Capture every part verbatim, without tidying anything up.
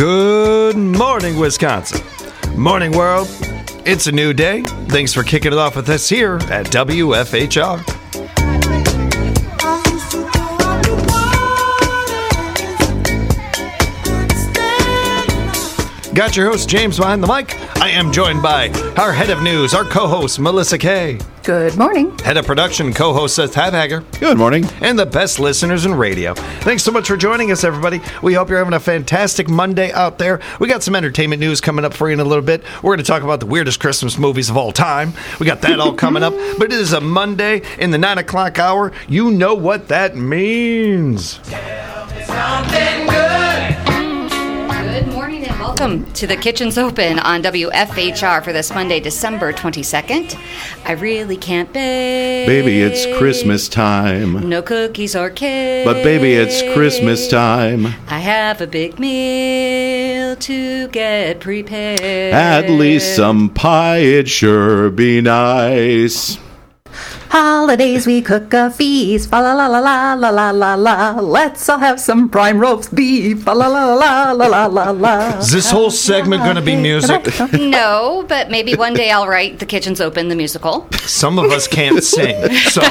Good morning, Wisconsin. Morning, world. It's a new day. Thanks for kicking it off with us here at W F H R. Got your host, James, behind the mic. I am joined by our head of news, our co-host, Melissa Kay. Good morning. Head of production, co-host, Seth Habhager. Good morning. And the best listeners in radio. Thanks so much for joining us, everybody. We hope you're having a fantastic Monday out there. We got some entertainment news coming up for you in a little bit. We're going to talk about the weirdest Christmas movies of all time. We got that all coming up. But it is a Monday in the nine o'clock hour. You know what that means. Tell me something good. Good morning and welcome to The Kitchen's Open on W F H R for this Monday, December twenty-second. I really can't bake. Baby, it's Christmas time. No cookies or cake. But baby, it's Christmas time. I have a big meal to get prepared. At least some pie, it'd sure be nice. Holidays, we cook a feast. Fa la la la la la la la la. Let's all have some prime roast beef. Fa la la la la la la la. Is this whole segment going to be music? No, but maybe one day I'll write The Kitchen's Open, the musical. Some of us can't sing, so...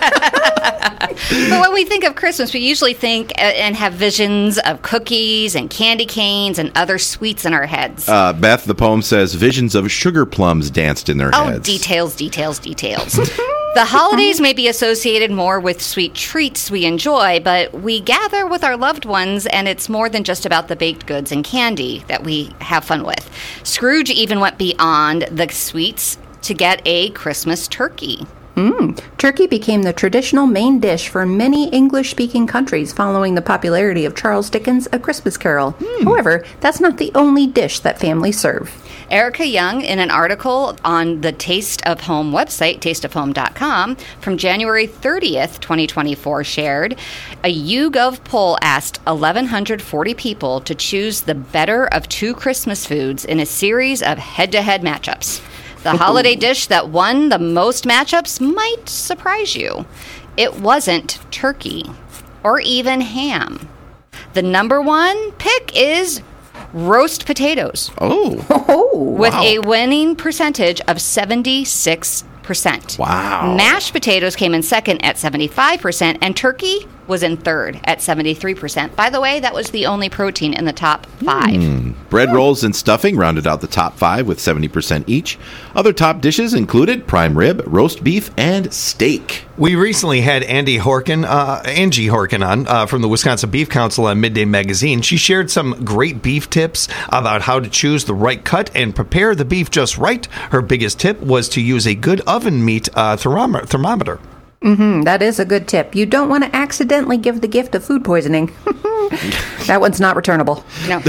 But when we think of Christmas, we usually think and have visions of cookies and candy canes and other sweets in our heads. Uh, Beth, the poem says, visions of sugar plums danced in their oh, heads. details, details, details. The holidays may be associated more with sweet treats we enjoy, but we gather with our loved ones, and it's more than just about the baked goods and candy that we have fun with. Scrooge even went beyond the sweets to get a Christmas turkey. Mm. Turkey became the traditional main dish for many English-speaking countries following the popularity of Charles Dickens' A Christmas Carol. Mm. However, that's not the only dish that families serve. Erica Young, in an article on the Taste of Home website, taste of home dot com, from January thirtieth, twenty twenty-four, shared, a YouGov poll asked one thousand one hundred forty people to choose the better of two Christmas foods in a series of head-to-head matchups. The holiday dish that won the most matchups might surprise you. It wasn't turkey or even ham. The number one pick is roast potatoes. Oh. Oh, with wow. a winning percentage of seventy-six percent. Wow. Mashed potatoes came in second at seventy-five percent, and turkey was in third at seventy-three percent. By the way, that was the only protein in the top five. Mm. Bread rolls and stuffing rounded out the top five with seventy percent each. Other top dishes included prime rib, roast beef, and steak. We recently had Andy Horkin, uh, Angie Horkin on uh, from the Wisconsin Beef Council on Midday Magazine. She shared some great beef tips about how to choose the right cut and prepare the beef just right. Her biggest tip was to use a good oven meat uh, thermometer. thermometer. Mm-hmm, that is a good tip. You don't want to accidentally give the gift of food poisoning. That one's not returnable. No.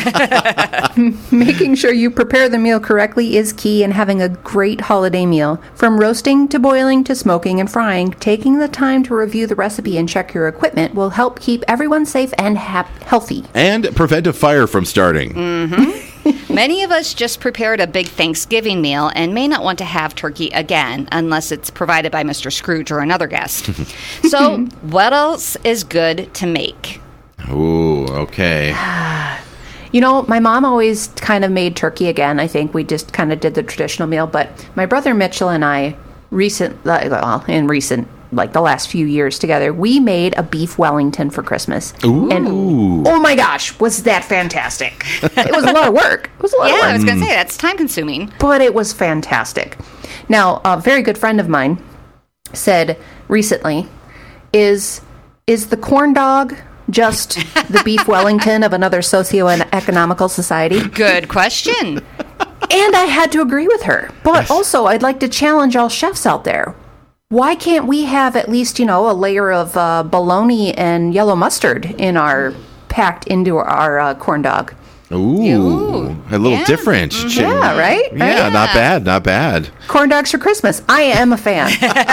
Um, making sure you prepare the meal correctly is key in having a great holiday meal. From roasting to boiling to smoking and frying, taking the time to review the recipe and check your equipment will help keep everyone safe and hap- healthy. And prevent a fire from starting. Mm-hmm. Many of us just prepared a big Thanksgiving meal and may not want to have turkey again unless it's provided by Mister Scrooge or another guest. So what else is good to make? Ooh, okay. You know, my mom always kind of made turkey again. I think we just kind of did the traditional meal. But my brother Mitchell and I, recent, well, in recent, like the last few years together, we made a beef Wellington for Christmas. Ooh. And oh my gosh, was that fantastic. It was a lot of work. It was a lot Yeah, of work. I was going to say, that's time consuming. But it was fantastic. Now, a very good friend of mine said recently, is is the corn dog just the beef Wellington of another socio-economical society? Good question. And I had to agree with her. But also, I'd like to challenge all chefs out there. Why can't we have at least, you know, a layer of uh, bologna and yellow mustard in our, packed into our uh, corn dog? Ooh, Ooh, a little yeah. different. Mm-hmm. Yeah, right? Yeah, right? not bad, not bad. Corn dogs for Christmas. I am a fan.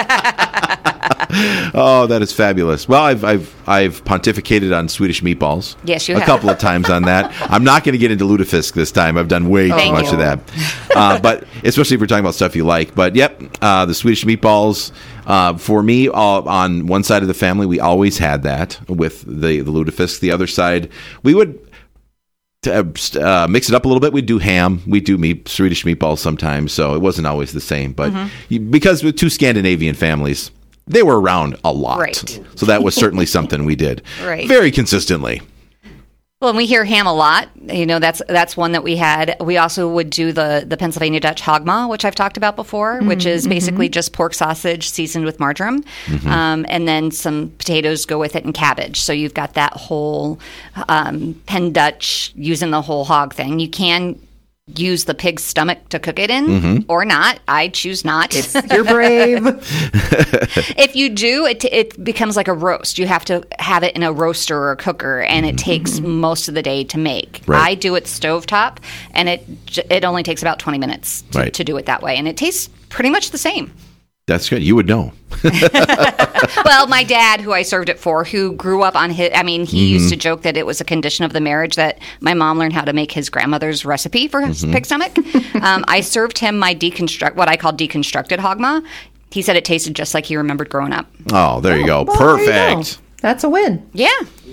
Oh, that is fabulous. Well, I've I've I've pontificated on Swedish meatballs. Yes, you a have. couple of times on that. I'm not going to get into lutefisk this time. I've done way too Thank much you. of that. Uh, but especially if we're talking about stuff you like. But yep, uh, the Swedish meatballs. Uh, for me, all, on one side of the family, we always had that with the the lutefisk. The other side, we would to uh, mix it up a little bit. We do ham, we do meat, Swedish meatballs sometimes, so it wasn't always the same. But mm-hmm. because with two Scandinavian families, they were around a lot. Right. So that was certainly something we did right. very consistently. Well, and we hear ham a lot. You know, that's that's one that we had. We also would do the, the Pennsylvania Dutch hogma, which I've talked about before, mm-hmm. which is basically mm-hmm. just pork sausage seasoned with marjoram. Mm-hmm. Um, and then some potatoes go with it and cabbage. So you've got that whole um, Penn Dutch using the whole hog thing. You can use the pig's stomach to cook it in mm-hmm. or not. I choose not. It's, you're brave. If you do, it it becomes like a roast. You have to have it in a roaster or a cooker, and it mm-hmm. takes most of the day to make. Right. I do it stovetop, and it it only takes about twenty minutes to, right. to do it that way, and it tastes pretty much the same. That's good. You would know. Well, my dad, who I served it for, who grew up on his, I mean, he mm-hmm. used to joke that it was a condition of the marriage that my mom learned how to make his grandmother's recipe for his mm-hmm. pig stomach. um, I served him my deconstruct, what I call deconstructed hogma. He said it tasted just like he remembered growing up. Oh, there oh, you go. Well, Perfect. There you go. That's a win. Yeah.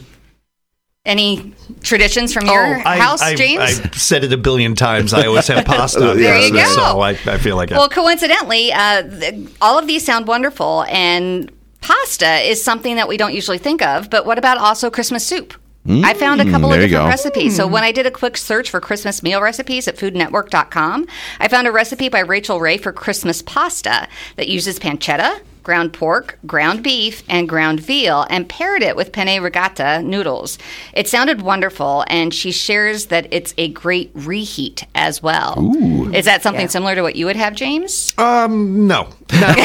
Any traditions from your oh, I, house, I, James? I've said it a billion times. I always have pasta. There you go. So I, I feel like well, coincidentally, uh, th- all of these sound wonderful, and pasta is something that we don't usually think of. But what about also Christmas soup? Mm, I found a couple of different recipes. So when I did a quick search for Christmas meal recipes at food network dot com, I found a recipe by Rachel Ray for Christmas pasta that uses pancetta, ground pork, ground beef, and ground veal, and paired it with penne rigata noodles. It sounded wonderful, and she shares that it's a great reheat as well. Ooh. Is that something Yeah. similar to what you would have, James? Um, no. No, no,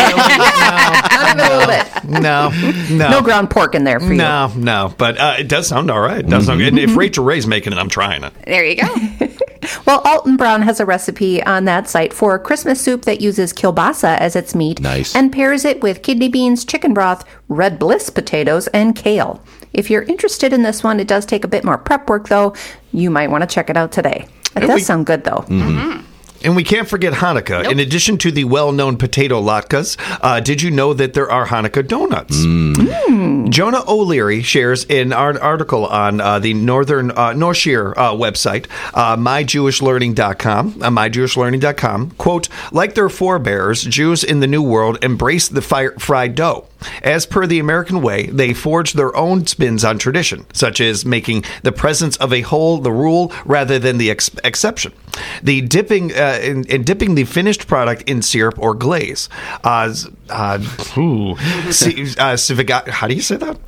Not even a little bit. no, no. No ground pork in there for you. No, no. But uh, it does sound all right. It does sound good. And if Rachel Ray's making it, I'm trying it. There you go. Well, Alton Brown has a recipe on that site for a Christmas soup that uses kielbasa as its meat Nice. and pairs it with kidney beans, chicken broth, red bliss potatoes, and kale. If you're interested in this one, it does take a bit more prep work, though. You might want to check it out today. It And does we- sound good, though. Mm-hmm. And we can't forget Hanukkah. Nope. In addition to the well-known potato latkes, uh, did you know that there are Hanukkah donuts? Mm. Jonah O'Leary shares an art- article on uh, the Northern uh, North Shear uh, website, uh, my jewish learning dot com, uh, my jewish learning dot com. Quote, like their forebears, Jews in the New World embraced the fire- fried dough. As per the American way, they forged their own spins on tradition, such as making the presence of a whole the rule rather than the ex- exception. The dipping uh, in, in dipping the finished product in syrup or glaze. Uh, uh, ooh, C- uh, civiga- how do you say that?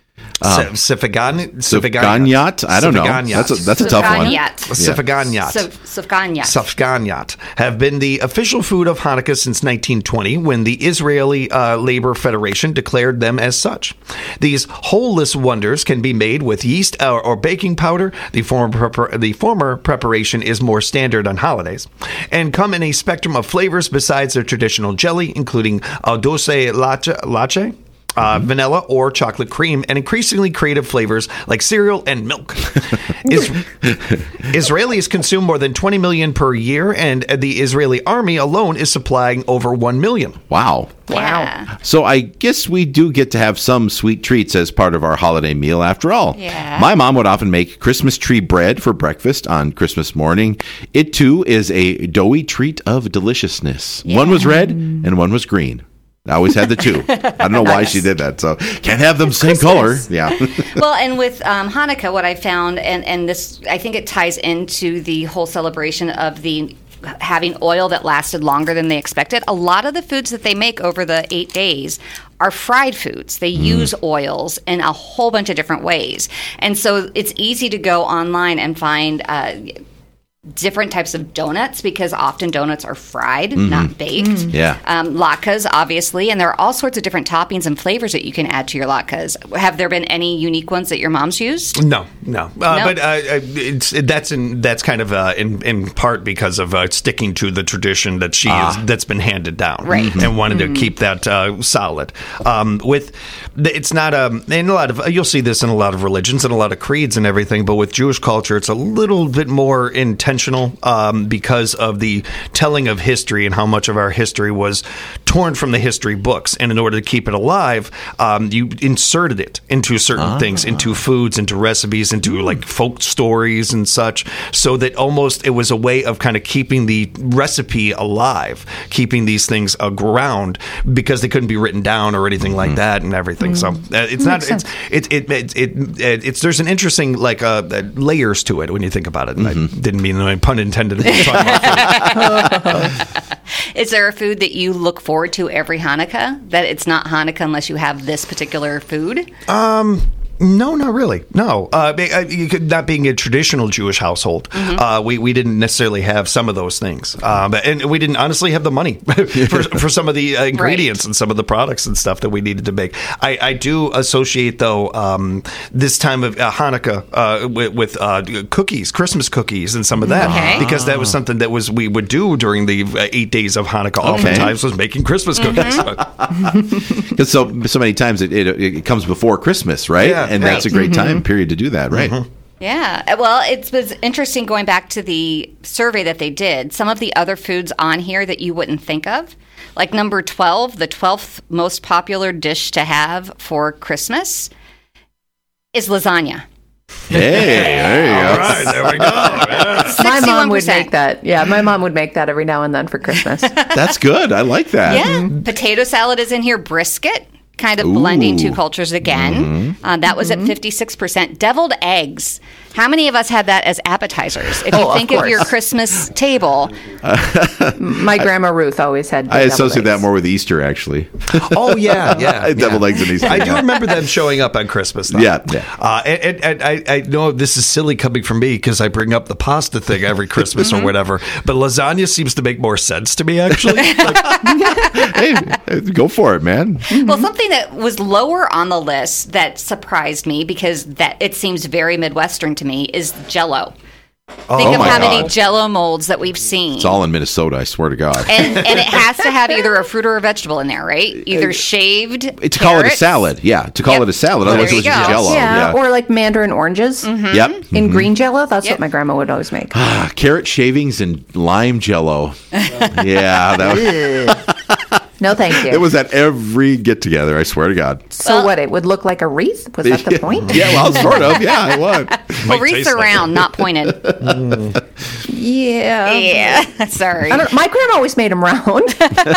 Um, Sifaganyat? Sufganiyat? I don't know. That's a, that's a tough one. Sufganiyat. Sifaganyat. Sufganiyat. Safganyat have been the official food of Hanukkah since nineteen twenty, when the Israeli uh, Labor Federation declared them as such. These wholeless wonders can be made with yeast or, or baking powder. The former, prepar- the former preparation is more standard on holidays, and come in a spectrum of flavors besides their traditional jelly, including uh, dulce latte, latte Uh, mm-hmm. vanilla or chocolate cream, and increasingly creative flavors like cereal and milk. Is- Israelis consume more than twenty million per year, and the Israeli army alone is supplying over one million. Wow. Yeah. So I guess we do get to have some sweet treats as part of our holiday meal after all. Yeah. My mom would often make Christmas tree bread for breakfast on Christmas morning. It too is a doughy treat of deliciousness. Yeah. One was red and one was green. I always had the two. I don't know why she did that. So can't have them same color. Yeah. Well, and with um, Hanukkah, what I found, and, and this, I think it ties into the whole celebration of the having oil that lasted longer than they expected. A lot of the foods that they make over the eight days are fried foods. They mm. use oils in a whole bunch of different ways. And so it's easy to go online and find uh, different types of donuts, because often donuts are fried, mm-hmm. not baked. Mm. Yeah. Um, latkes, obviously, and there are all sorts of different toppings and flavors that you can add to your latkes. Have there been any unique ones that your mom's used? No, no. Uh, No? But uh, it's that's in that's kind of uh, in in part because of uh, sticking to the tradition that she Ah. is that's been handed down, Right. And wanted Mm-hmm. to keep that uh, solid. Um, with the, it's not um in a lot of you'll see this in a lot of religions and a lot of creeds and everything, but with Jewish culture, it's a little bit more intentional. Um, because of the telling of history and how much of our history was torn from the history books. And in order to keep it alive, um, you inserted it into certain Ah. things, into foods, into recipes, into like folk stories and such, so that almost it was a way of kind of keeping the recipe alive, keeping these things around because they couldn't be written down or anything like that and everything. Mm. So uh, it's not it's it it, it it it it's there's an interesting like uh, layers to it when you think about it. And mm-hmm. I didn't mean no pun intended. Is there a food that you look forward to every Hanukkah? That it's not Hanukkah unless you have this particular food? Um. No, not really. No, uh, you could, not being a traditional Jewish household, mm-hmm. uh, we we didn't necessarily have some of those things, um, and we didn't honestly have the money for for some of the uh, ingredients right. and some of the products and stuff that we needed to make. I, I do associate though um, this time of uh, Hanukkah uh, with, with uh, cookies, Christmas cookies, and some of that okay. because that was something that was we would do during the eight days of Hanukkah. Okay. Oftentimes was making Christmas cookies because mm-hmm. so so many times it, it it comes before Christmas, right? Yeah. And that's right. a great time mm-hmm. period to do that, right? Mm-hmm. Yeah. Well, it was interesting going back to the survey that they did. Some of the other foods on here that you wouldn't think of, like number twelve, the twelfth most popular dish to have for Christmas is lasagna. Hey, there you go. All right, there we go. Yeah. My mom would make that. Yeah, my mom would make that every now and then for Christmas. That's good. I like that. Yeah. Mm-hmm. Potato salad is in here. Brisket. Kind of Ooh. blending two cultures again. Mm-hmm. Uh, that was mm-hmm. at fifty-six percent. Deviled eggs. How many of us had that as appetizers? If you oh, think of, of your Christmas table. My grandma Ruth always had I associate eggs. that more with Easter, actually. Oh, yeah. yeah, Deviled yeah. eggs and Easter. I do remember them showing up on Christmas, though. Yeah. yeah. Uh, and, and, and I, I know this is silly coming from me because I bring up the pasta thing every Christmas or whatever, but lasagna seems to make more sense to me, actually. Like, hey, go for it, man. Well, something that was lower on the list that surprised me because that it seems very Midwestern to me is Jell-O. Oh, Think of how God. many Jell-O molds that we've seen. It's all in Minnesota, I swear to God. And, and it has to have either a fruit or a vegetable in there, right? Either shaved To carrots. call it a salad, yeah. To call Yep. it a salad, Well, otherwise there it's you just go. Jell-O. Yeah, or like mandarin oranges. Mm-hmm. Yep. In Mm-hmm. green Jell-O, that's Yep. what my grandma would always make. Carrot shavings and lime Jell-O. Yeah, that was... No, thank you. It was at every get-together, I swear to God. So well, what, it would look like a wreath? Was that the point? Yeah, well, sort of. Yeah, it would. Well, wreaths are round, like not pointed. Yeah. Yeah, sorry. I don't, my grandma always made them round.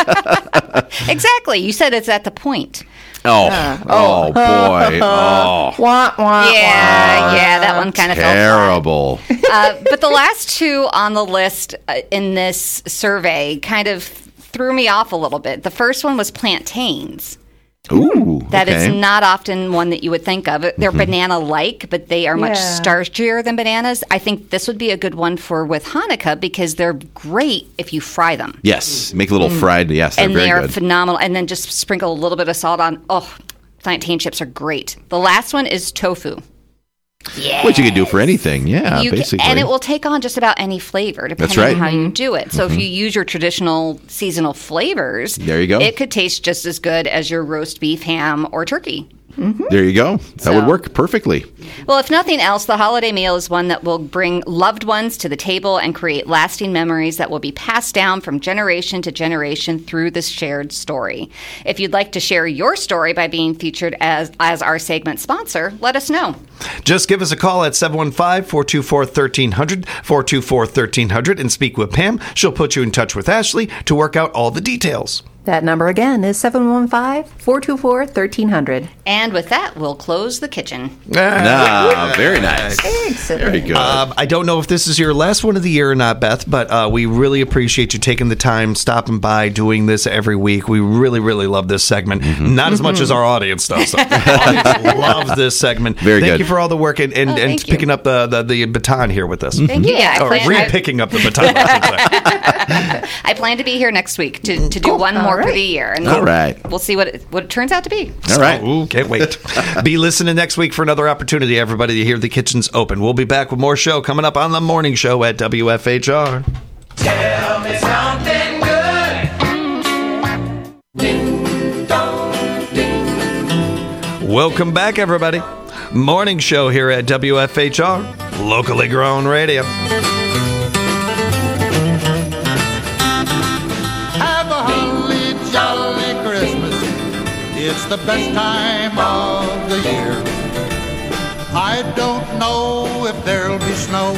Exactly. You said it's at the point. Oh, uh, oh, oh, boy. Oh. Wah, wah, yeah, wah. yeah, that one kind of Terrible. felt uh, But the last two on the list uh, in this survey kind of threw me off a little bit. The first one was plantains. Ooh, That okay. is not often one that you would think of. They're mm-hmm. banana-like, but they are much Yeah. starchier than bananas. I think this would be a good one for with Hanukkah because they're great if you fry them. Yes, make a little mm. fried. Yes, they're and very they are good. phenomenal. And then just sprinkle a little bit of salt on. Oh, plantain chips are great. The last one is tofu. Yeah, Which you can do for anything, yeah, you basically. Can, and it will take on just about any flavor, depending That's right. on how mm-hmm. you do it. So mm-hmm. if you use your traditional seasonal flavors, there you go. It could taste just as good as your roast beef, ham, or turkey. Mm-hmm. There you go. That So- would work perfectly. Well, if nothing else, the holiday meal is one that will bring loved ones to the table and create lasting memories that will be passed down from generation to generation through this shared story. If you'd like to share your story by being featured as, as our segment sponsor, let us know. Just give us a call at seven one five, four two four, one three zero zero, four two four, one three zero zero, and speak with Pam. She'll put you in touch with Ashley to work out all the details. That number again is seven one five, four two four, one three zero zero. And with that, we'll close the kitchen. Ah, very nice. Excellent. Very good. Um, I don't know if this is your last one of the year or not, Beth, but uh, we really appreciate you taking the time, stopping by, doing this every week. We really, really love this segment. Mm-hmm. Not as much as our audience does. So. Audience loves this segment. Very thank good. you for all the work and, and, Oh, and thank you. picking up the, the, the baton here with us. Thank you. Yeah, I Or plan, re-picking up the baton, I should say. I, I plan to be here next week to, to do one All more right. for the year. And All right. We'll see what it, what it turns out to be. All right. Ooh, can't wait. Be listening next week for another opportunity, everybody, to hear the kitchen's open. We'll be back with more show coming up on the morning show at W F H R. Tell me something good. Ding dong, ding. Welcome back, everybody. Morning show here at W F H R, locally grown radio. Have a holly jolly Christmas. It's the best time of the year. I don't know if there'll be snow,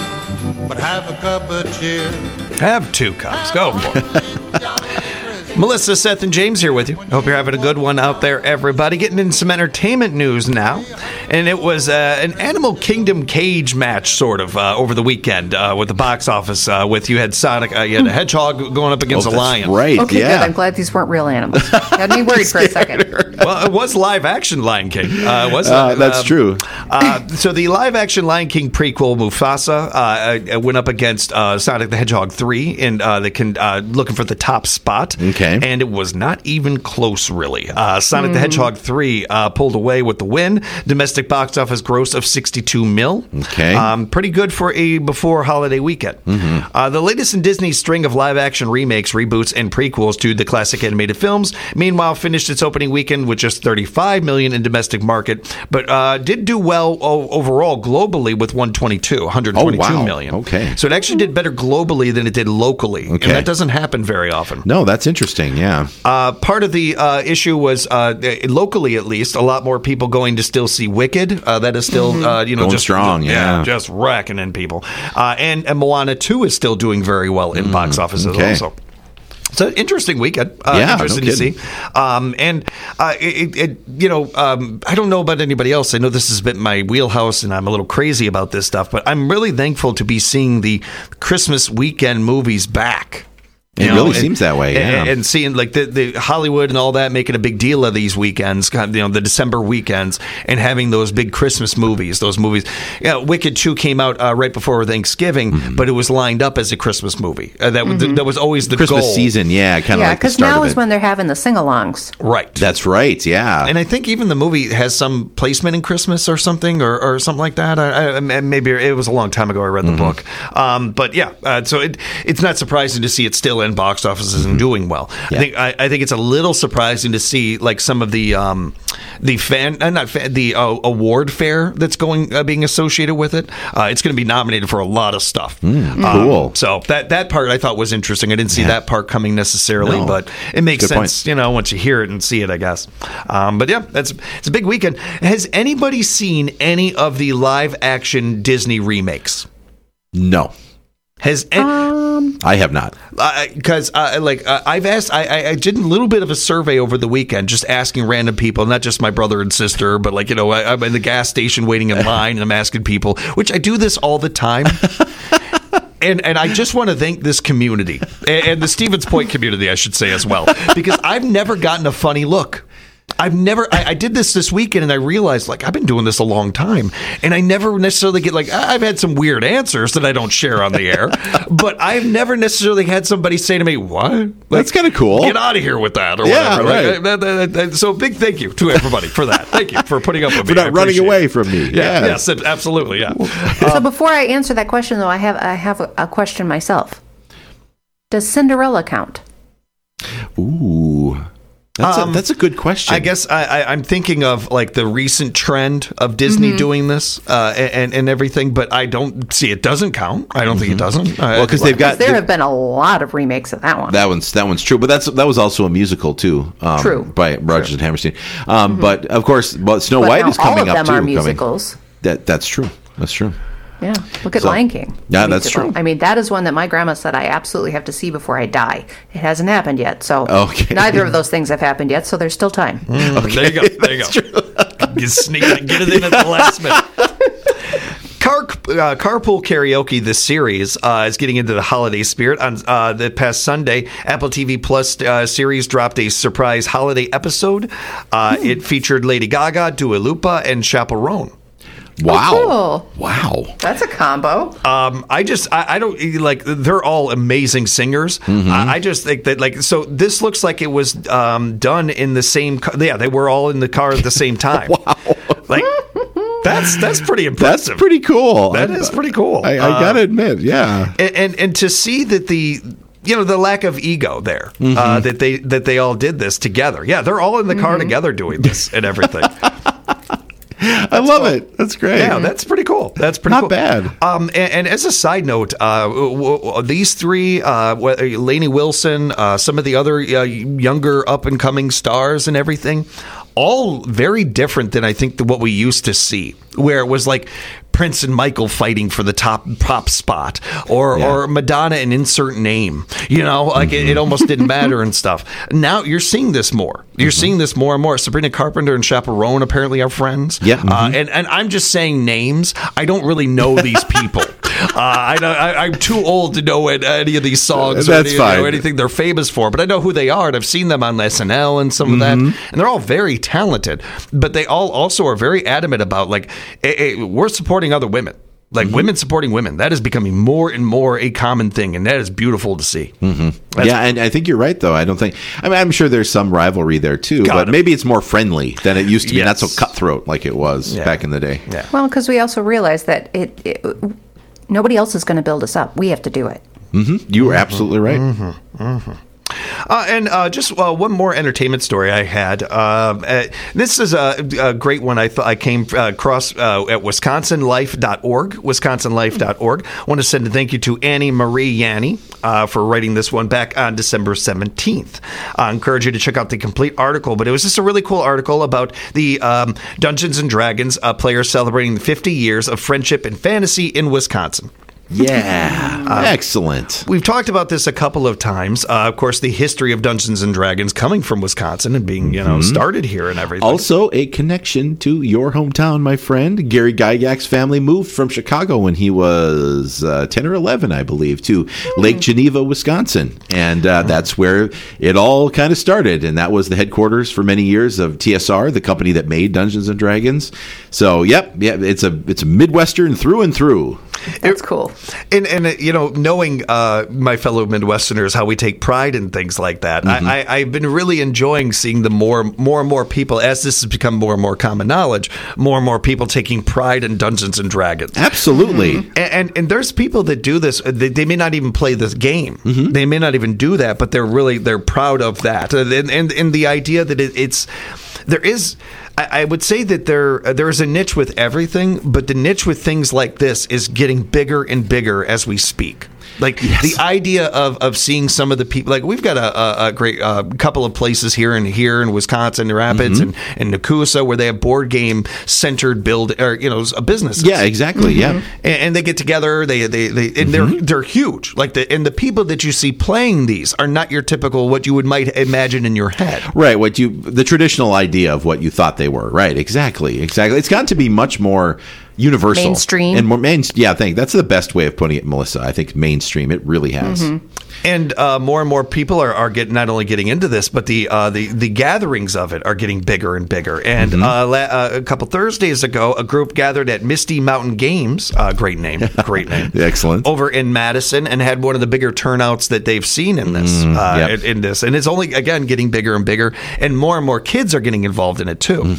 but have a cup of cheer. Have two cups. Go for it. Melissa, Seth, and James here with you. Hope you're having a good one out there, everybody. Getting in some entertainment news now. And it was uh, an Animal Kingdom cage match, sort of, uh, over the weekend uh, with the box office. Uh, with you had Sonic, uh, you had a hedgehog going up against Oh, a that's lion. right, Okay, yeah. good. I'm glad these weren't real animals. Had me worried for a second. Well, it was live action Lion King. Uh, it was, Uh, that's true. Uh, so the live action Lion King prequel, Mufasa, uh, uh, went up against uh, Sonic the Hedgehog three, and uh, they can uh, looking for the top spot. Okay. And it was not even close, really. Uh, Sonic the Hedgehog three uh, pulled away with the win. Domestic box office gross of sixty-two mil. Okay. Um, pretty good for a before holiday weekend. Mm-hmm. Uh, the latest in Disney's string of live action remakes, reboots, and prequels to the classic animated films, meanwhile, finished its opening weekend with just thirty-five million in domestic market, but uh, did do well o- overall globally with one twenty-two, one hundred twenty-two Oh, wow. million. Okay. So it actually did better globally than it did locally. Okay. And that doesn't happen very often. No, that's interesting. Yeah. Uh, part of the uh, issue was uh, locally, at least, a lot more people going to still see Wicked. Uh, that is still, uh, you know, Going just strong, yeah. just wrecking in people. Uh, and, and Moana two is still doing very well in box offices okay. also. It's an interesting weekend. Uh, Yeah, interesting no to kidding. see. Um, and uh, it, it, you know, um, I don't know about anybody else. I know this has been my wheelhouse, and I'm a little crazy about this stuff. But I'm really thankful to be seeing the Christmas weekend movies back. It You know, really and- seems that way, yeah. And, and seeing like the, the Hollywood and all that making a big deal of these weekends, kind of, you know, the December weekends, and having those big Christmas movies. Those movies, yeah, Wicked two came out uh, right before Thanksgiving, Mm-hmm. but it was lined up as a Christmas movie. Uh, that was that was always the Christmas goal. season, yeah, kind of Yeah, like the because start now of is it. when they're having the sing-alongs. Right. That's right, yeah. And I think even the movie has some placement in Christmas or something, or, or something like that. I, I, maybe it was a long time ago I read the Mm-hmm. book. Um, but yeah, uh, so it, it's not surprising to see it still in box offices and doing well. Yeah. I think I, I think it's a little surprising to see like some of the um, the fan, uh, not fan, the uh, award fair that's going uh, being associated with it. Uh, it's going to be nominated for a lot of stuff. Um, cool. So that that part I thought was interesting. I didn't see Yeah. that part coming necessarily, No. but it makes Good sense. point. You know, once you hear it and see it, I guess. Um, but yeah, that's it's a big weekend. Has anybody seen any of the live action Disney remakes? No, Has I have not. because uh, uh, like uh, I've asked, I, I, I did a little bit of a survey over the weekend, just asking random people, not just my brother and sister, but like you know, I, I'm in the gas station waiting in line, and I'm asking people, which I do this all the time. And and I just want to thank this community and, and the Stevens Point community, I should say as well, because I've never gotten a funny look. I've never. I, I did this this weekend, and I realized like I've been doing this a long time, and I never necessarily get like I've had some weird answers that I don't share on the air, but I've never necessarily had somebody say to me, "What? Like, That's kinda cool. Get out of here with that," or Yeah, whatever. Like, right. that- that- that- so big thank you to everybody for that. Thank you for putting up with me. For not I running appreciate away it. from me. Yeah, Yes. yes, absolutely. Yeah. So before I answer that question, though, I have I have a, a question myself. Does Cinderella count? Ooh, that's, Um, a, that's a good question. I guess I, I, I'm thinking of like the recent trend of Disney Mm-hmm. doing this uh, and and everything, but I don't see it doesn't count. I don't think it doesn't. Well, because they've got There they- have been a lot of remakes of that one. that one's that one's true, but that's that was also a musical too. Um, True. by Rodgers and Hammerstein. Um, But of course, well, Snow but White now is coming all of up them too. are coming. musicals. That that's true. That's true. Yeah, look at So- Lion King. Yeah, that's Musical. true. I mean, that is one that my grandma said I absolutely have to see before I die. It hasn't happened yet, so Okay. neither of those things have happened yet. So there's still time. Mm, there you go. There you go. You sneak it, get it in at the last minute. Car, uh, Carpool Karaoke, this series, uh, is getting into the holiday spirit. On uh, the past Sunday, Apple T V Plus uh, series dropped a surprise holiday episode. Uh, It featured Lady Gaga, Dua Lipa, and Chaperone. Wow. cool. Wow. That's a combo. Um, I just, I, I don't like. They're all amazing singers. I, I just think that, like, so this looks like it was um, done in the same. Car. Yeah, they were all in the car at the same time. Wow, like that's that's pretty That's impressive. pretty cool. That I- is pretty cool. I, I Uh, gotta admit, yeah. and, and and to see that the. You know, the lack of ego there, uh, that they that they all did this together. Yeah, they're all in the car together doing this and everything. I love it. That's great. Yeah, that's pretty cool. That's pretty Not cool. bad. Um, and, and as a side note, uh, w- w- these three, uh, Lainey Wilson, uh, some of the other uh, younger up and coming stars and everything, all very different than I think the, what we used to see, where it was like Prince and Michael fighting for the top pop spot, or Yeah. or Madonna and insert name. You know, like it, it almost didn't matter and stuff. Now you're seeing this more. You're seeing this more and more. Sabrina Carpenter and Chaperone apparently are friends. Yeah. Uh, and and I'm just saying names. I don't really know these people. uh, I, don't- I I'm too old to know any any of these songs or That's any, you know, fine. anything they're famous for. But I know who they are, and I've seen them on S N L and some of that. And they're all very talented. But they all also are very adamant about like eh, eh, we're supporting other women. Like women supporting women, that is becoming more and more a common thing, and that is beautiful to see. Mm-hmm. Yeah, and I think you're right, though. I don't think. I mean, I'm sure there's some rivalry there too, Got but it. maybe it's more friendly than it used to be. Yes. Not so cutthroat like it was Yeah. back in the day. Yeah. Well, because we also realize that it, it nobody else is going to build us up. We have to do it. You were absolutely right. Uh, and uh, just uh, one more entertainment story I had. Uh, uh, this is a, a great one. I thought I came uh, across uh, at wisconsin life dot org. wisconsin life dot org. I want to send a thank you to Annie Marie Yanni uh, for writing this one back on December seventeenth. I encourage you to check out the complete article, but it was just a really cool article about the um, Dungeons and Dragons uh, players celebrating fifty years of friendship and fantasy in Wisconsin. Yeah, excellent. We've talked about this a couple of times. Uh, of course, the history of Dungeons and Dragons coming from Wisconsin and being, you know, started here and everything. Also, a connection to your hometown, my friend. Gary Gygax's family moved from Chicago when he was uh, ten or eleven, I believe, to Lake Geneva, Wisconsin. And uh, that's where it all kind of started. And that was the headquarters for many years of T S R, the company that made Dungeons and Dragons. So, yep, yeah, it's a it's a Midwestern through and through. That's cool. And, and uh, you know, knowing uh, my fellow Midwesterners, how we take pride in things like that, Mm-hmm. I, I, I've been really enjoying seeing the more, more and more people, as this has become more and more common knowledge, more and more people taking pride in Dungeons and Dragons. Absolutely. And, and and there's people that do this. They, they may not even play this game. Mm-hmm. They may not even do that, but they're really they're proud of that. And and, and the idea that it, it's there is. I would say that there there is a niche with everything, but the niche with things like this is getting bigger and bigger as we speak. Like Yes. the idea of, of seeing some of the people, like we've got a, a, a great uh, couple of places here and here in Wisconsin Rapids Mm-hmm. and, and Nakusa where they have board game centered build or you know a business. Yeah, exactly. Yeah. And, and they get together. They they, they and they're Mm-hmm. they're huge. Like the and the people that you see playing these are not your typical what you would might imagine in your head. Right, what you the traditional idea of what you thought they were. Right, exactly, exactly. It's gotten to be much more universal, Mainstream. and more main. Yeah, I think that's the best way of putting it, Melissa. I think mainstream. It really has. And uh, more and more people are, are getting not only getting into this, but the uh, the the gatherings of it are getting bigger and bigger. And uh, la- uh, a couple Thursdays ago, a group gathered at Misty Mountain Games. Uh, great name, great name. Excellent. Over in Madison, and had one of the bigger turnouts that they've seen in this. uh, yep. in, in this, and it's only again getting bigger and bigger, and more and more kids are getting involved in it too.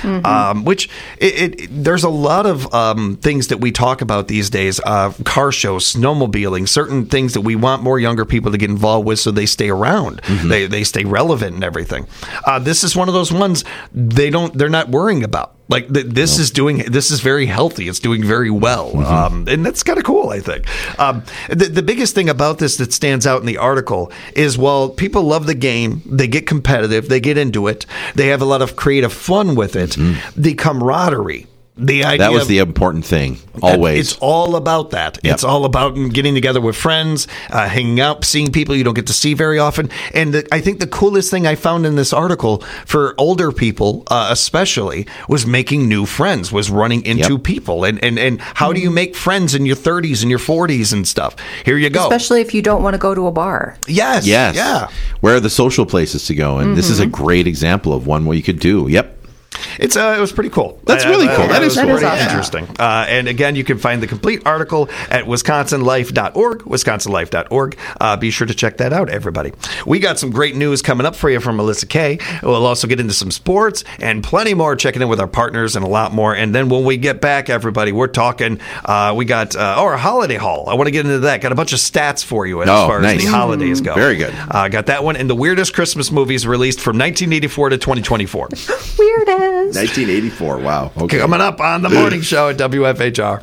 Um, which it, it, there's a lot of um, things that we talk about these days: uh, car shows, snowmobiling, certain things that we want more younger people to get involved with so they stay around, they they stay relevant and everything. Uh, this is one of those ones they don't they're not worrying about. Like th- this is doing this is very healthy. It's doing very well, um, and that's kind of cool. I think um, the the biggest thing about this that stands out in the article is while people love the game, they get competitive, they get into it, they have a lot of creative fun with it. The camaraderie. The idea That was of- the important thing. Always. It's all about that. Yep. It's all about getting together with friends, uh, hanging out, seeing people you don't get to see very often. And the, I think the coolest thing I found in this article for older people, uh, especially, was making new friends, was running into Yep. people. And, and, and how do you make friends in your thirties and your forties and stuff? Here you go. Especially if you don't want to go to a bar. yes. Yes. Yeah. Where are the social places to go? And this is a great example of one where you could do. Yep. It's uh, it was pretty cool. That's really cool. That That is is cool. pretty That is awesome. interesting. Uh, and again, you can find the complete article at wisconsin life dot org. wisconsin life dot org. Uh, be sure to check that out, everybody. We got some great news coming up for you from Melissa Kay. We'll also get into some sports and plenty more, checking in with our partners and a lot more. And then when we get back, everybody, we're talking. Uh, we got uh, oh, our holiday haul. I want to get into that. Got a bunch of stats for you as Oh, far nice. as the holidays go. Very good. Uh, got that one. And the weirdest Christmas movies released from nineteen eighty-four to twenty twenty-four. Weird as. nineteen eighty-four. Wow. Okay. Coming up on the morning show at W F H R.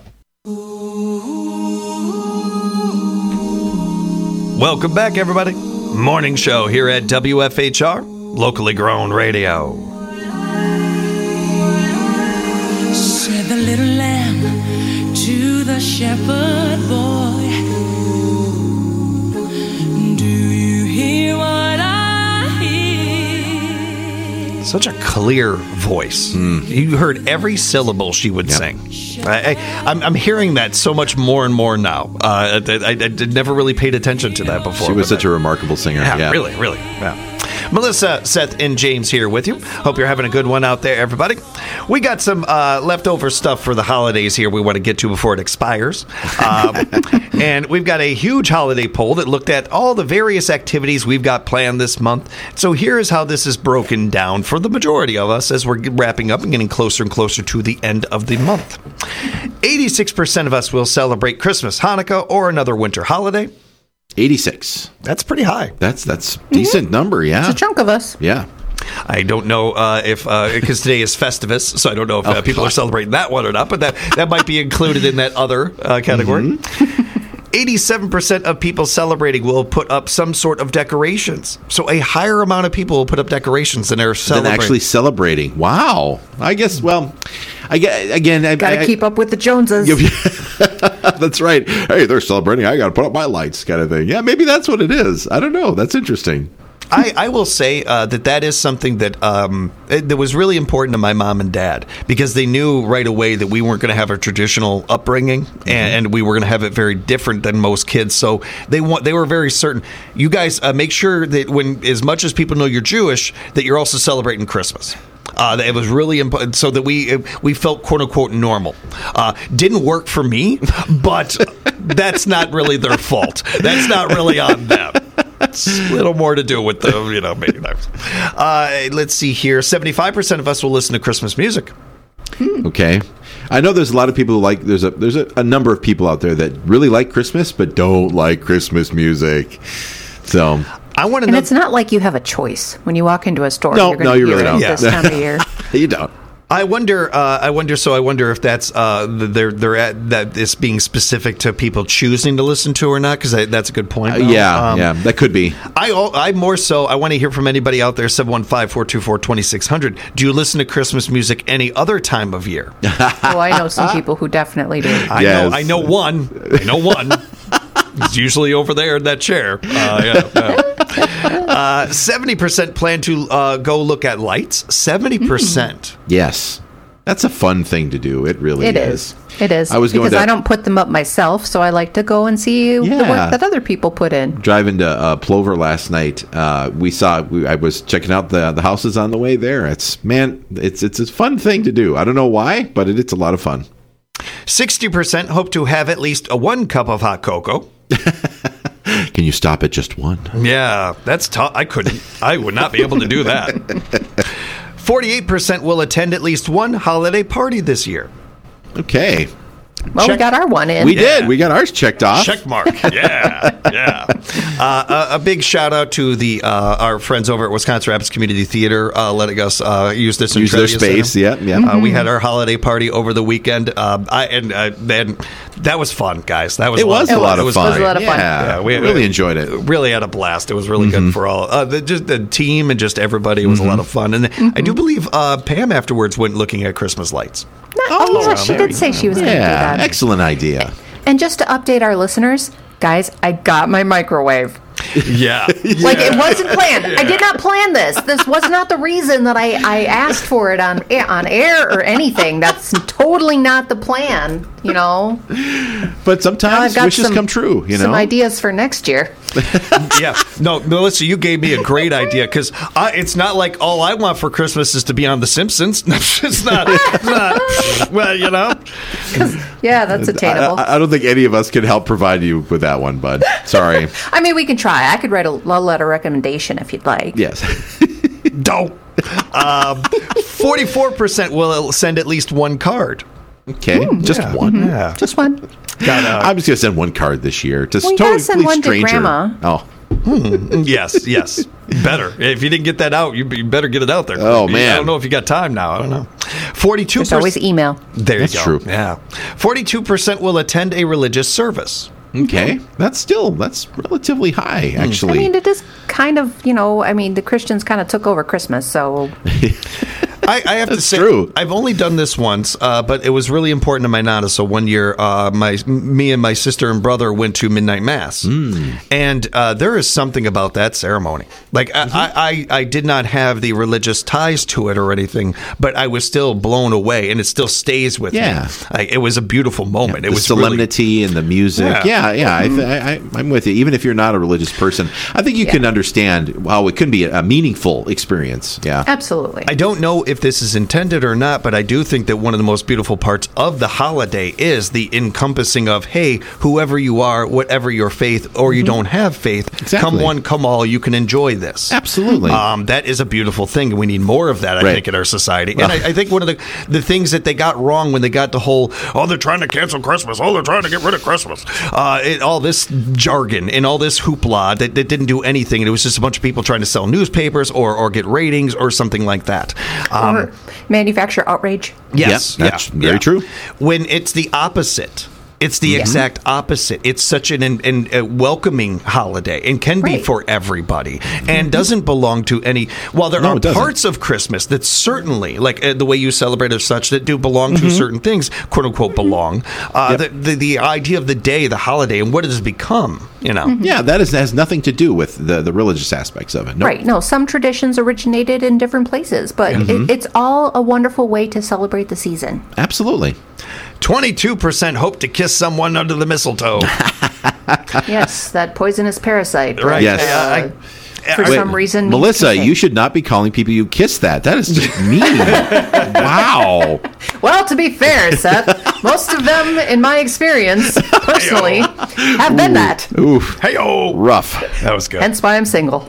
Welcome back, everybody. Morning show here at W F H R, locally grown radio. a little lamb to the shepherd boy. Do you hear what I hear? Such a clear voice. You heard every syllable she would Yep. sing. I, I, I'm, I'm hearing that so much more and more now. Uh, I, I, I never really paid attention to that before. She was but such a remarkable singer. Yeah, Yeah, really, really. Yeah. Melissa, Seth, and James here with you. Hope you're having a good one out there, everybody. We got some uh, leftover stuff for the holidays here we want to get to before it expires. Um, and we've got a huge holiday poll that looked at all the various activities we've got planned this month. So here's how this is broken down for the majority of us as we're wrapping up and getting closer and closer to the end of the month. eighty-six percent of us will celebrate Christmas, Hanukkah, or another winter holiday. eighty-six. That's pretty high. That's that's decent number. Yeah. It's a chunk of us. Yeah. I don't know uh, if because uh, today is Festivus, so I don't know if uh, Oh, people God. are celebrating that one or not. But that that might be included in that other uh, category. Eighty-seven percent of people celebrating will put up some sort of decorations. So a higher amount of people will put up decorations than are Than celebrating. actually celebrating. Wow. I guess. Well, I get again. I, Got to I, keep up with the Joneses. That's right. Hey, they're celebrating. I got to put up my lights, kind of thing. Yeah, maybe that's what it is. I don't know. That's interesting. I, I will say uh, that that is something that um, it, that was really important to my mom and dad because they knew right away that we weren't going to have a traditional upbringing Mm-hmm. and, and we were going to have it very different than most kids. So they want they were very certain. You guys uh, make sure that when as much as people know you're Jewish, that you're also celebrating Christmas. Uh, it was really important so that we we felt quote unquote normal. Uh, didn't work for me, but that's not really their fault. That's not really on them. It's a little more to do with the, you know, maybe not. Uh, let's see here. seventy-five percent of us will listen to Christmas music. Okay. I know there's a lot of people who like, there's a there's a, a number of people out there that really like Christmas, but don't like Christmas music. So, I want to And know. it's not like you have a choice when you walk into a store. No, you're gonna no, you hear really it don't. This Yeah. time of year. you don't. I wonder. Uh, I wonder. So I wonder if that's uh, they're they're at that is being specific to people choosing to listen to or not because that's a good point. Uh, though. yeah, Um, yeah, that could be. I I more so I want to hear from anybody out there seven one five, four two four, two six zero zero. Do you listen to Christmas music any other time of year? Oh, I know some people who definitely do. I Yes. know I know one. I know one. It's usually over there in that chair. Uh, yeah, yeah. Uh, seventy percent plan to uh, go look at lights. seventy percent. Yes. That's a fun thing to do. It really It is. is. It is. I was going because to- I don't put them up myself, so I like to go and see the Yeah. work that other people put in. Driving to uh, Plover last night, uh, we saw. We, I was checking out the the houses on the way there. It's man, it's it's a fun thing to do. I don't know why, but it, it's a lot of fun. sixty percent hope to have at least a one cup of hot cocoa. Can you stop at just one? Yeah, that's tough. I couldn't. I would not be able to do that. forty-eight percent will attend at least one holiday party this year. Okay, Well, Check- we got our one in. we Yeah. did. We got ours checked off. Check mark. Yeah, yeah. Uh, a, a big shout out to the uh, our friends over at Wisconsin Rapids Community Theater, uh, letting us uh, use this Use their Intrepia space. Center. Yeah, yeah. Uh, we had our holiday party over the weekend. Uh, I and uh, and that was fun, guys. That was It a lot was of a fun. lot It of was fun. It was a lot of fun. Yeah, Yeah, we- really we- enjoyed it. Really had a blast. It was really good for all. Uh, the, just the team and just everybody. It was a lot of fun. And I do believe uh, Pam afterwards went looking at Christmas lights. Oh, yeah, she there did say she was going to do Yeah, that. excellent idea. And just to update our listeners, guys, I got my microwave. Yeah. Like, it wasn't planned. I did not plan this. This was not the reason that I, I asked for it on on air or anything. That's totally not the plan, you know. But Now sometimes I've got wishes some, come true. You some know. ideas for next year. Yeah. No, Melissa, you gave me a great idea because it's not like all I want for Christmas is to be on The Simpsons. It's not. It's not. Well, you know. Yeah, that's attainable. I, I- I don't think any of us can help provide you with that one, bud. Sorry. I mean, we can try. I could write a, a letter recommendation if you'd like. Yes. Don't. Um, forty-four percent will send at least one card. Okay, just Yeah. one. Yeah. Just one. Got, uh, I'm just gonna send one card this year to Well, you totally gotta send one to stranger. Grandma. Oh, yes, yes. Better. If you didn't get that out, you, you better get it out there. Oh, I man. don't know if you got time now. I don't know. forty-two There's percent. always email. There That's you go. true. Yeah. forty-two percent will attend a religious service. okay. That's still that's relatively high, I actually. mean, it is kind of, you know, I mean, the Christians kind of took over Christmas, so I, I have to say, true. I've only done this once, uh, but it was really important to my nana. So one year, uh, my me and my sister and brother went to midnight mass, Mm. and uh, there is something about that ceremony. Like Mm-hmm. I, I, I did not have the religious ties to it or anything, but I was still blown away, and it still stays with Yeah. me. Like, it was a beautiful moment. the it was really, solemnity and the music. Yeah. Yeah, yeah. I, th- I, I, I'm with you. Even if you're not a religious person, I think you can understand how it can be a, a meaningful experience. Yeah. Absolutely. I don't know if this is intended or not, but I do think that one of the most beautiful parts of the holiday is the encompassing of, hey, whoever you are, whatever your faith, or you don't have faith, Exactly. come one, come all, you can enjoy this. Absolutely. Um, that is a beautiful thing, and we need more of that, I Right. think, in our society. And I, I think one of the, the things that they got wrong when they got the whole, oh, they're trying to cancel Christmas, oh, they're trying to get rid of Christmas, uh, it, all this jargon and all this hoopla that, that didn't do anything. And it was just a bunch of people trying to sell newspapers or, or get ratings or something like that. Um, or manufacture outrage. yes. Yep, that's yeah, very yeah. true. When it's the opposite. It's the exact opposite. It's such an, an, an a welcoming holiday and can be Right. for everybody and doesn't belong to any. While there No, are it doesn't. parts of Christmas that certainly, like uh, the way you celebrate or such, that do belong Mm-hmm. to certain things, quote unquote, belong. Uh, the, the the idea of the day, the holiday, and what it has become. You know, Yeah, that is, has nothing to do with the, the religious aspects of it. No. Right. No, some traditions originated in different places, but it, it's all a wonderful way to celebrate the season. Absolutely. twenty-two percent hope to kiss someone under the mistletoe. Yes, that poisonous parasite. Right. Yes. uh, Yeah, I- for Wait, some reason, means Melissa, kissing. you should not be calling people you kiss that. That is just mean. Wow. Well, to be fair, Seth, most of them, in my experience, personally, have been that. Oof. Hey-oh. Rough. That was good. Hence why I'm single.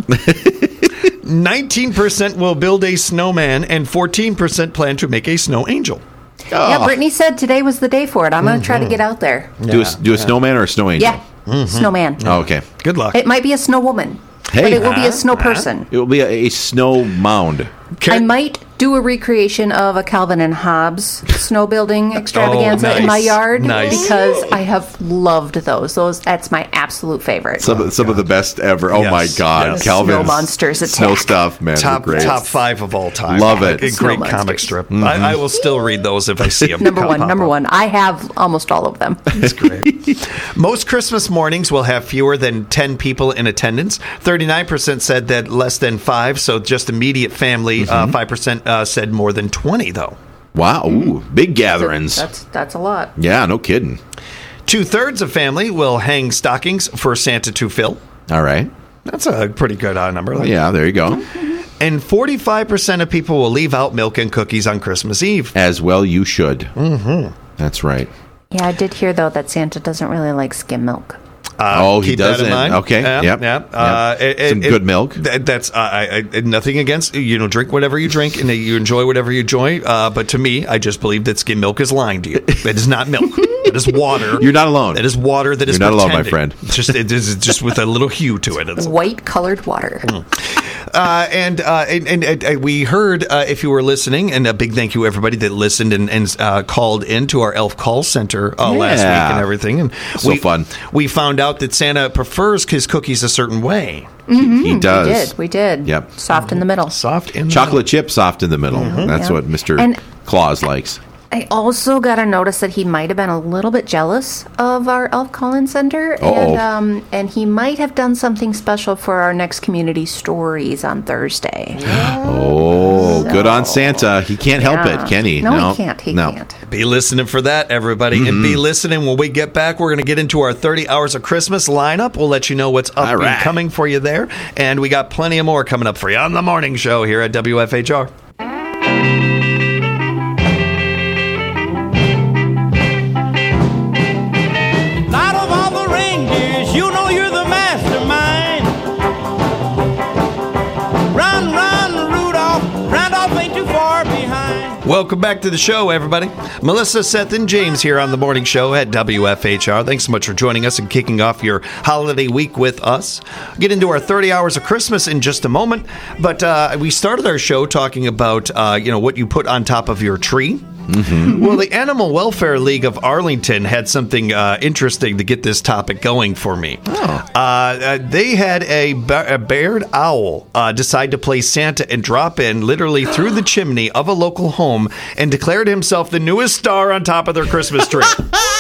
nineteen percent will build a snowman, and fourteen percent plan to make a snow angel. Yeah, Brittany said today was the day for it. I'm going to try to get out there. Do a, do a snowman or a snow angel? Yeah, snowman. Oh, okay. Good luck. It might be a snow woman, Hey. but it will be a snow person. It will be a, a snow mound. I might do a recreation of a Calvin and Hobbes snow building extravaganza Oh, in my nice. yard Nice. because I have loved those. Those that's my absolute favorite. Some, of some of the best ever. Oh Yes, my God. yes. Calvin's Snow monsters Snow attack. stuff, man. top they're great. top five of all time. Love it. A Snow great comic monsters. strip. I, I will still read those if I see them. number pop one, up. number one. I have almost all of them. That's great. Most Christmas mornings will have fewer than ten people in attendance. thirty-nine percent said that less than five, so just immediate family. Uh, five percent uh, said more than twenty, though. Wow. Ooh, big gatherings. That's that's a lot. Yeah, no kidding. Two-thirds of family will hang stockings for Santa to fill. All right. That's a pretty good uh, number. Like- Yeah, there you go. And forty-five percent of people will leave out milk and cookies on Christmas Eve. As well you should. Mm-hmm. That's right. Yeah, I did hear though that Santa doesn't really like skim milk. Uh, Oh, he keep that in doesn't. mind. Okay. Yeah, Yep. yeah. Yep. Uh, it- Some it- good milk. That, that's uh, I, I, nothing against you know. Drink whatever you drink, and you enjoy whatever you enjoy. Uh, but to me, I just believe that skim milk is lying to you. That is not milk. That is water. You're not alone. That is water. That is You're not alone, my pretending. friend. It's just it is just with a little hue to it. It's, White colored water. uh, and, uh, and and uh, we heard uh, if you were listening, and a big thank you everybody that listened and, and uh, called into our Elf Call Center uh, last Yeah. week and everything. And So we, fun. We found out that Santa prefers his cookies a certain way. He does. We did. We did. Yep. Soft in the middle. Soft in the Chocolate chip soft in the middle. That's Yeah. what Mister And- Claus likes. I also got to notice that he might have been a little bit jealous of our Elf Call-In Center, Uh-oh. and um, and he might have done something special for our next community stories on Thursday. Oh, good on Santa. He can't help Yeah. it, can he? No, he can't. He no. can't. Be listening for that, everybody. And be listening when we get back. We're going to get into our thirty hours of Christmas lineup. We'll let you know what's up All and right. coming for you there. And we got plenty of more coming up for you on the morning show here at W F H R. Out of all the reindeers, you know you're the mastermind. Run, run, Rudolph. Randolph ain't too far behind. Welcome back to the show, everybody. Melissa, Seth, and James here on the morning show at W F H R. Thanks so much for joining us and kicking off your holiday week with us. Get into our thirty hours of Christmas in just a moment. But uh, we started our show talking about, uh, you know, what you put on top of your tree. Mm-hmm. Well, the Animal Welfare League of Arlington had something uh, interesting to get this topic going for me. Oh. Uh, uh, they had a, ba- a barred owl uh, decide to play Santa and drop in literally through the chimney of a local home and declared himself the newest star on top of their Christmas tree.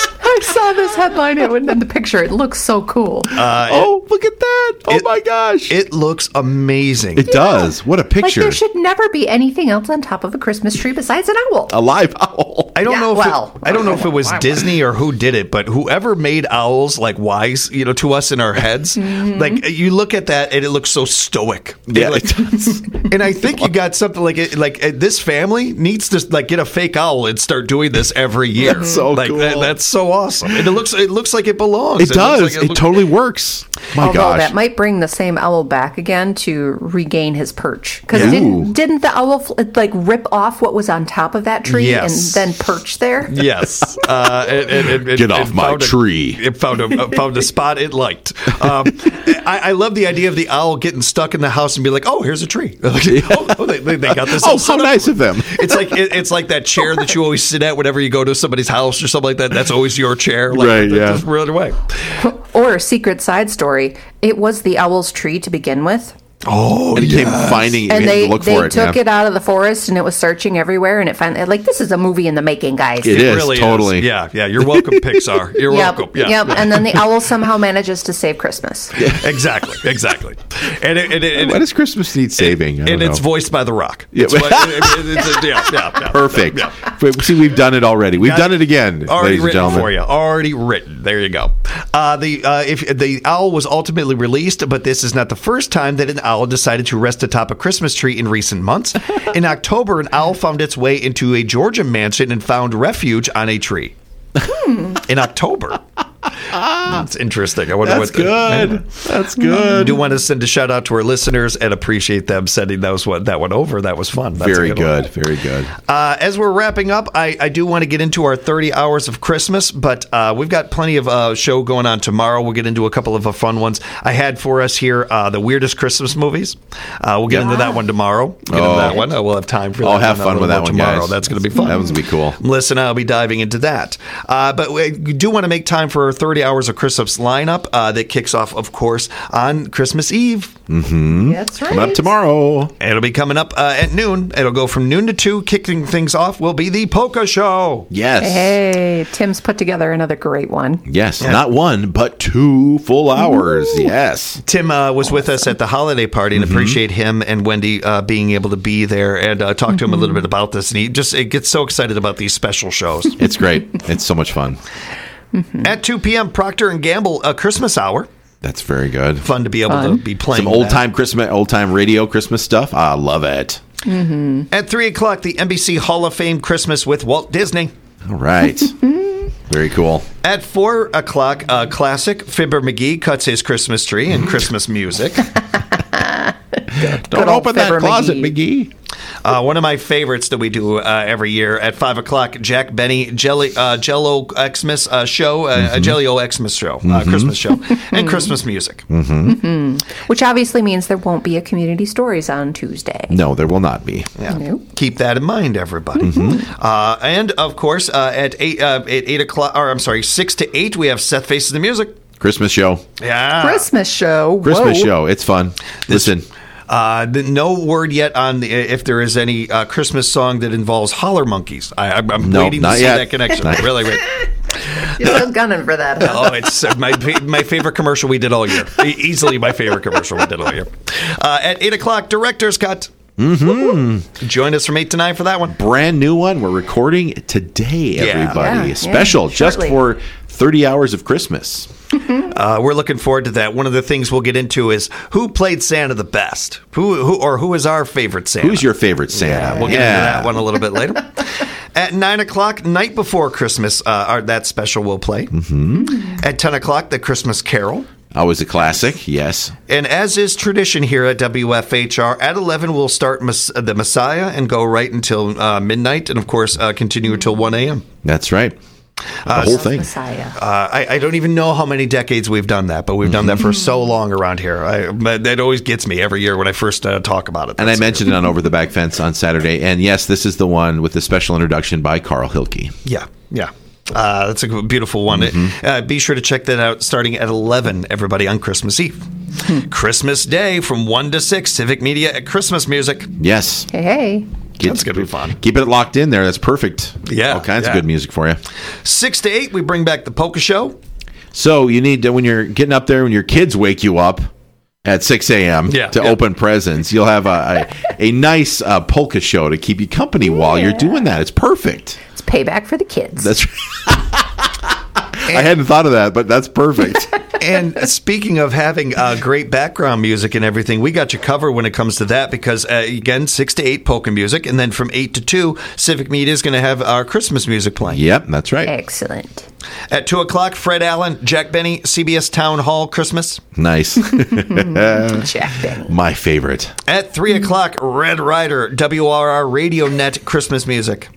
I saw this headline and the picture. It looks so cool. Uh, Oh, look at that. Oh, it- my gosh. It looks amazing. It does. What a Like picture. there should never be anything else on top of a Christmas tree besides an owl. A live owl. I don't Yeah, know if well, it, I don't know if it was Disney or who did it, but whoever made owls like wise, you know, to us in our heads, Mm-hmm. like you look at that and it looks so stoic. Yeah, And, like, it does. and I think you got something like it, like uh, this family needs to like get a fake owl and start doing this every year. That's so like cool. that- that's so awesome. And it looks it looks like it belongs. It looks does. like It looks- totally works. My Although gosh. that might bring the same owl back again to regain his perch. Because Yeah. didn't, didn't the owl fl- like rip off what was on top of that tree Yes. and then perch there? Yes. Uh, it, it, it, it- Get it off my found a- tree. It found a uh, found a spot it liked. Um, I, I love the idea of the owl getting stuck in the house and be like, "Oh, here's a tree." Like, oh, oh, they, they they got this. Oh, all how set up. nice of them. It's like it, it's like that chair that you always sit at whenever you go to somebody's house or something like that. That's always your chair. Like, Right, yeah. Just right away. Or secret side story, it was the owl's tree to begin with. Oh, And it came finding And it. they, Look they for it. took yeah. it out of the forest and it was searching everywhere and it finally like this is a movie in the making, guys. It is, really totally. Is. Yeah, yeah. You're welcome, Pixar. You're Yep, welcome. Yeah, yep. yeah. And then the owl somehow manages to save Christmas. exactly, exactly. And it, it, it, Why does Christmas need saving? I don't and it's know. voiced by The Rock. Yeah. It's, what- it- it- it's a- yeah, yeah, yeah. Perfect. Yeah. But see, we've done it already. We've Got done it. it again, Already ladies and written gentlemen. for you. Already written. There you go. Uh, the uh, if the owl was ultimately released, but this is not the first time that an owl decided to rest atop a Christmas tree in recent months. In October, an owl found its way into a Georgia mansion and found refuge on a tree. In October. That's interesting. I wonder That's what the, good. That's I good. do want to send a shout out to our listeners and appreciate them sending those one that one over. That was fun. That's a Very one. good. Very good. Uh, as we're wrapping up, I, I do want to get into our thirty hours of Christmas, but uh, we've got plenty of uh, show going on tomorrow. We'll get into a couple of uh, fun ones. I had for us here uh, the weirdest Christmas movies. Uh, we'll get into that one tomorrow. Get into Oh. that one. Uh, we'll have time for that. I'll have one a fun with little that more one, tomorrow. guys. That's going to be fun. That one's going to be cool. Melissa and I will be diving into that. Uh, but we do want to make time for our thirty hours of Christmas lineup uh, that kicks off, of course, on Christmas Eve. That's right. Coming up tomorrow. It'll be coming up uh, at noon. It'll go from noon to two. Kicking things off will be the Polka Show. Yes. Hey, Tim's put together another great one. Yes. Not one, but two full hours. Yes. Tim uh, was with us at the holiday party, and appreciate him and Wendy uh, being able to be there and uh, talk to him a little bit about this. And he just it gets so excited about these special shows. It's great. It's so much fun. At two p.m., Procter and Gamble a Christmas hour. That's very good. Fun to be able Fun. to be playing Some that. old time Christmas, old time radio Christmas stuff. I love it. At three o'clock, the N B C Hall of Fame Christmas with Walt Disney. All right. Very cool. At four o'clock, uh, classic Fibber McGee cuts his Christmas tree and Christmas music. Don't old open that Fibber closet, McGee. McGee. Uh, one of my favorites that we do uh, every year at five o'clock, Jack Benny Jelly uh, Jello Xmas uh, show, uh, a Jello Xmas show, uh, Christmas show, and Christmas music. Which obviously means there won't be a Community Stories on Tuesday. No, there will not be. Yeah. Nope. Keep that in mind, everybody. Uh, and of course, uh, at eight uh, at eight o'clock, or I'm sorry, six to eight, we have Seth Faces the Music. Christmas show. Yeah, Christmas show. Christmas Whoa. show. It's fun. Listen. Uh, the, no word yet on the, if there is any uh, Christmas song that involves holler monkeys. I, I'm, I'm No, waiting to not see yet. that connection. Not- Really, really. You're still gunning for that. Huh? Oh, it's uh, my fa- my favorite commercial we did all year. E- easily my favorite commercial we did all year. Uh, at eight o'clock, Director's Cut. Mm-hmm. Join us from eight to nine for that one. Brand new one. We're recording today, Yeah. everybody. Yeah, Special yeah, just shortly. for thirty hours of Christmas. Uh, we're looking forward to that. One of the things we'll get into is who played Santa the best, who, who or who is our favorite Santa. Who's your favorite Santa? Yeah, we'll get into that one a little bit later. At nine o'clock, night before Christmas, uh, our, that special will play. Mm-hmm. At ten o'clock, the Christmas Carol. Always a classic. Yes. And as is tradition here at W F H R, at eleven, we'll start Mess- the Messiah and go right until uh, midnight, and of course, uh, continue until one a.m. That's right. The whole thing. Messiah. Uh, I, I don't even know how many decades we've done that, but we've done that for so long around here. I, that always gets me every year when I first uh, talk about it. And I That's mentioned it on Over the Back Fence on Saturday. And yes, this is the one with the special introduction by Carl Hilke. Yeah, yeah. Uh, that's a beautiful one. Uh, be sure to check that out starting at eleven, everybody, on Christmas Eve. Christmas Day from one to six, Civic Media at Christmas Music. Yes. Hey, hey. That's going to be fun. Keep it locked in there. That's perfect. Yeah, All kinds yeah. of good music for you. six to eight, we bring back the Polka Show. So you need to, when you're getting up there, when your kids wake you up at six a.m. Yeah, to yeah. open presents, you'll have a, a, a nice uh, polka show to keep you company while you're doing that. It's perfect. It's payback for the kids. That's I hadn't thought of that, but that's perfect. And speaking of having uh, great background music and everything, we got you covered when it comes to that because, uh, again, six to eight polka music, and then from eight to two, Civic Media is going to have our Christmas music playing. Yep, that's right. Excellent. At two o'clock, Fred Allen, Jack Benny, C B S Town Hall Christmas. Nice. Jack Benny. My favorite. At three o'clock, Red Rider, W R R Radio Net Christmas music.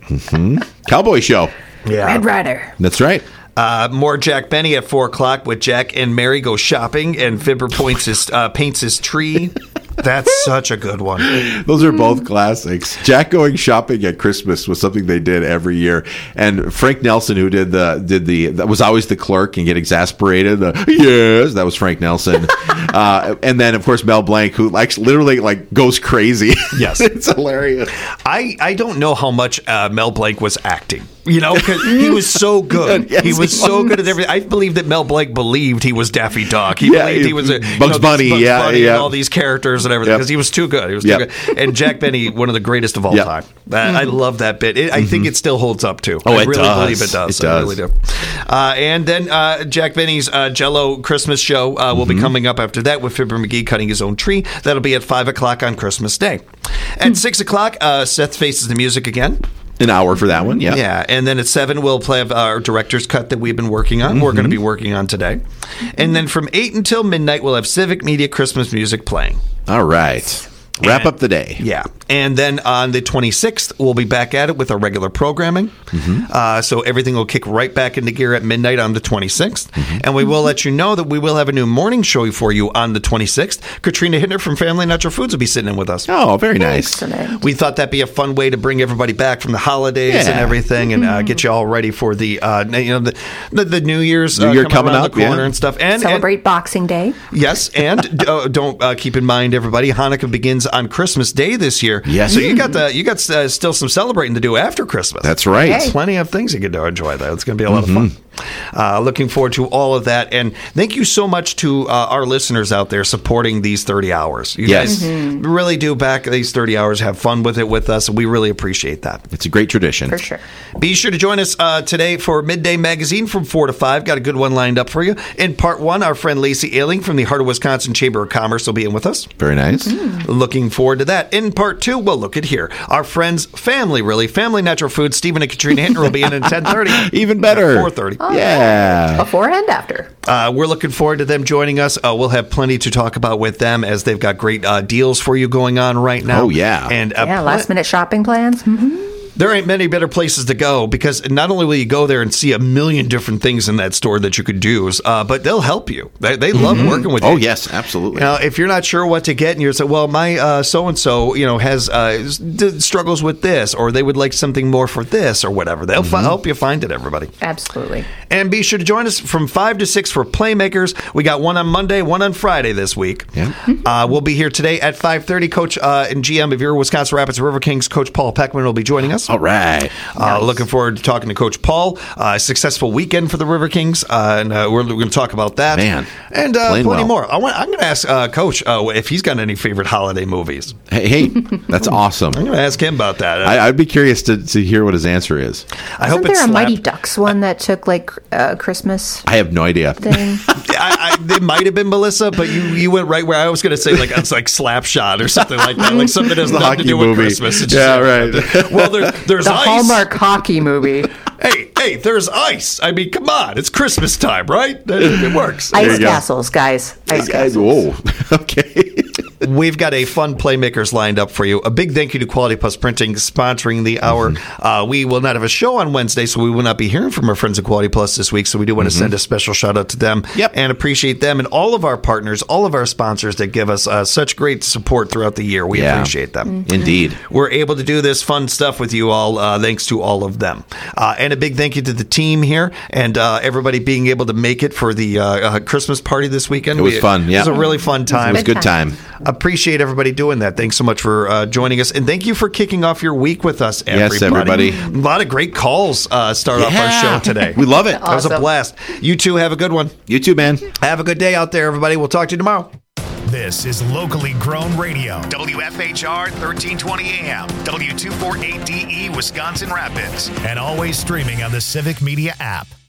Cowboy show. Yeah. Red Rider. That's right. Uh, more Jack Benny at four o'clock with Jack and Mary go shopping and Fibber points his, uh, paints his tree. That's such a good one. Those are both classics. Jack going shopping at Christmas was something they did every year, and Frank Nelson, who did the did the that was always the clerk and get exasperated. Uh, yes, that was Frank Nelson, uh, and then of course Mel Blanc, who like literally like goes crazy. Yes, it's hilarious. I, I don't know how much uh, Mel Blanc was acting. You know, because he was so good. Yes, he was he so was. good at everything. I believe that Mel Blanc believed he was Daffy Duck. He Yeah, believed he was a, Bugs you know, Bunny, Bugs yeah, Bunny yeah. and all these characters and everything Yep. because he was too good. He was Yep. too good. And Jack Benny, one of the greatest of all Yep. time. Uh, I love that bit. It, I think it still holds up too. Oh, I it really does. believe it does. It I does. really do. Uh, and then uh, Jack Benny's uh, Jello Christmas show uh, will be coming up after that with Fibber McGee cutting his own tree. That'll be at five o'clock on Christmas Day. At six o'clock, uh, Seth faces the music again. An hour for that one. Yeah. Yeah, and then at seven we'll play our director's cut that we've been working on. We're going to be working on today, and then from eight until midnight we'll have Civic Media Christmas music playing. All right. Wrap And- up the day. Yeah, and then on the twenty-sixth we'll be back at it with our regular programming. Uh, so everything will kick right back into gear at midnight on the twenty-sixth, and we will let you know that we will have a new morning show for you on the twenty-sixth. Katrina Hittner from Family Natural Foods will be sitting in with us. Oh, very nice. Excellent. We thought that'd be a fun way to bring everybody back from the holidays and Yeah. everything, and uh, get you all ready for the uh, you know the the, the New Year's New uh, Year coming, coming around up, the corner yeah. and stuff. And, and Celebrate Boxing Day. yes, and uh, don't uh, keep in mind, everybody, Hanukkah begins on Christmas Day this year. Yes. so you got the you got uh, still some celebrating to do after Christmas. That's right. Hey. Plenty of things you get to enjoy there. It's going to be a lot of fun. Uh, looking forward to all of that. And thank you so much to uh, our listeners out there supporting these thirty hours. You Yes. guys really do back these thirty hours, have fun with it with us. We really appreciate that. It's a great tradition. For sure. Be sure to join us uh, today for Midday Magazine from four to five. Got a good one lined up for you. In part one, our friend Lacey Ailing from the Heart of Wisconsin Chamber of Commerce will be in with us. Very nice. Looking forward to that. In part two, well, look at here. Our friends, family, really, Family Natural Foods, Stephen and Katrina Hittner will be in at ten thirty. Even better. four thirty. Yeah. Before and after. Uh, we're looking forward to them joining us. Uh, we'll have plenty to talk about with them as they've got great uh, deals for you going on right now. Oh, yeah. And uh, Yeah, pl- last minute shopping plans. Mm-hmm. there ain't many better places to go because not only will you go there and see a million different things in that store that you could do, uh, but they'll help you. They, they love working with you. Oh, yes, absolutely. Now, if you're not sure what to get, and you're saying, "Well, my uh, so and so, you know, has uh, s- d- struggles with this, or they would like something more for this, or whatever," they'll fi- help you find it. Everybody, Absolutely. and be sure to join us from five to six for Playmakers. We got one on Monday, one on Friday this week. Yeah. Uh, we'll be here today at five thirty. Coach uh, and G M of your Wisconsin Rapids River Kings, Coach Paul Peckman, will be joining us. All right. Uh, looking forward to talking to Coach Paul. Uh, successful weekend for the River Kings, uh, and uh, we're, we're going to talk about that. Man, and uh, playing plenty well. more. I want, I'm going to ask uh, Coach uh, if he's got any favorite holiday movies. Hey, hey, that's awesome. I'm going to ask him about that. I, I'd be curious to, to hear what his answer is. I hope Isn't it's there a Mighty slap- Ducks one that took like a Christmas I have no idea. thing? I, I, it might have been Melissa, but you, you went right where I was going to say, like it's like Slapshot or something like that, like something that has The nothing to hockey do movie. with Christmas. It's Yeah, just- right. Well, there, there's The ice. Hallmark hockey movie. Hey, hey, there's ice. I mean, come on, it's Christmas time, right? It, it works. Ice you go. castles, guys. Ice Guys, castles. whoa. Okay. We've got a fun Playmakers lined up for you. A big thank you to Quality Plus Printing sponsoring the hour. Mm-hmm. Uh, we will not have a show on Wednesday, so we will not be hearing from our friends at Quality Plus this week. So we do want to mm-hmm. send a special shout out to them yep. and appreciate them and all of our partners, all of our sponsors that give us uh, such great support throughout the year. We yeah. appreciate them. Mm-hmm. Indeed. We're able to do this fun stuff with you all uh, thanks to all of them. Uh, and a big thank you to the team here and uh, everybody being able to make it for the uh, uh, Christmas party this weekend. It was we, fun, yeah. It was a really fun time. It was a good time. Appreciate everybody doing that. Thanks so much for uh, joining us. And thank you for kicking off your week with us, everybody. Yes, everybody. A lot of great calls uh, start yeah. off our show today. We love it. That was a blast. You two have a good one. You too, man. Have a good day out there, everybody. We'll talk to you tomorrow. This is locally grown radio. W F H R thirteen twenty A M, W two forty-eight D E, Wisconsin Rapids. And always streaming on the Civic Media app.